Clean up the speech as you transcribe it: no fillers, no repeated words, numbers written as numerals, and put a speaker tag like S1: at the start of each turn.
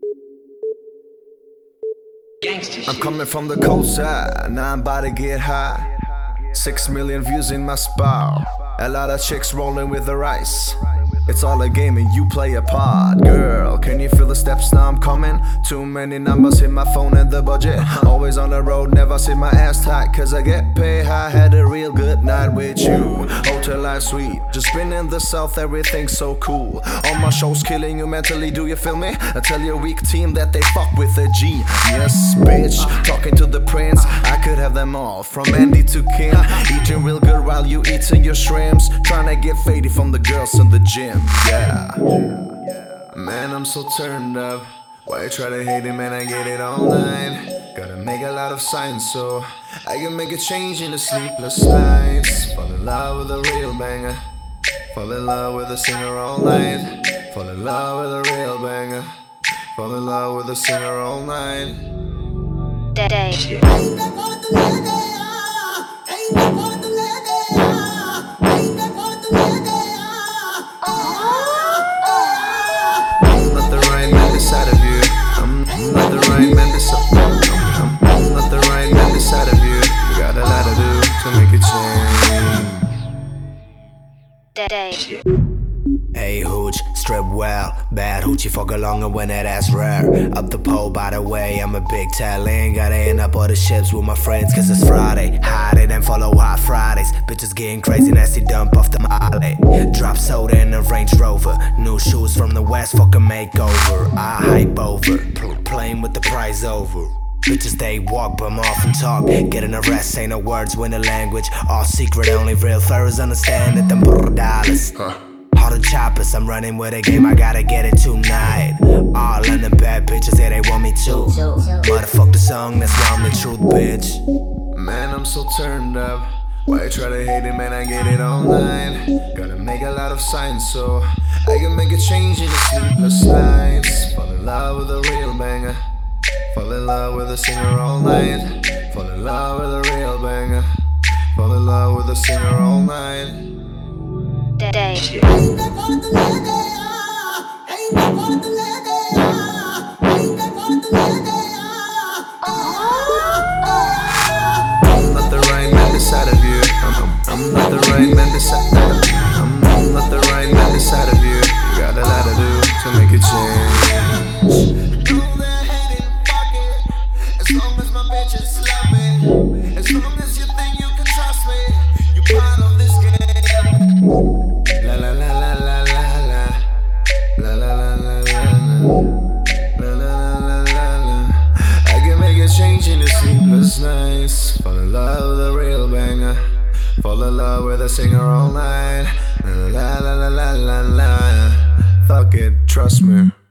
S1: I'm coming from the cold side, now I'm about to get high. 6 million views in my spot. A lot of chicks rolling with the rice. It's all a game and you play a part. Girl, can you feel the steps now I'm coming? Too many numbers hit my phone and the budget. Always on the road, never sit my ass tight, cause I get paid high. Had a real good night with you. Hotel life sweet, just been in the south, everything's so cool. All my shows killing you mentally, do you feel me? I tell your weak team that they fuck with a G. Yes, bitch, talking to the prince. I could have them all, from Andy to Kim. Eating real good while you eating your shrimps. Trying to get faded from the girls in the gym. Yeah, man, I'm so turned up. Why you try to hate it, man? I get it all night. Gotta make a lot of signs so I can make a change in the sleepless nights. Fall in love with a real banger. Fall in love with a singer all night. Fall in love with a real banger. Fall in love with a singer all night.
S2: Day.
S1: Inside of you, I'm not the right man beside. I'm not the right man beside of you. You got a lot to do to make a change.
S2: Day.
S3: Hey hooch, strip well, bad hoochie fuck along when that ass rare. Up the pole by the way, I'm a big talent. Gotta end up all the ships with my friends cause it's Friday. Hide it and follow Hot Fridays. Bitches getting crazy, nasty dump off the molly. Drop soda in a Range Rover. New shoes from the west, fucking makeover. I hype over, playing with the prize over. Bitches they walk but more often talk. Getting arrest, ain't no words, win the language. All secret, only real furries understand it. Them dollars. All the choppers, I'm running with a game, I gotta get it tonight. All of them bad bitches, yeah, they want me too. Motherfuck the song, that's why I'm the truth, bitch.
S1: Man, I'm so turned up. Why you try to hate it, man? I get it all night. Gotta make a lot of signs so I can make a change in the sleepless nights. Fall in love with a real banger. Fall in love with a singer all night. Fall in love with a real banger. Fall in love with a singer all night.
S2: Day.
S1: I'm not the right man beside of you. I'm not the right man beside. I'm not the right man beside of you. You got a lot to do to make a change. Throw their head in pocket. As long as my bitches love me. As long as you think you can trust me. You part of this game. La la la la la la la. La la la la la la. La la la la la. I can make a change in the sleepless nights. Fall in love with a real banger. Fall in love with a singer all night. La la la la la la. Fuck it, trust me.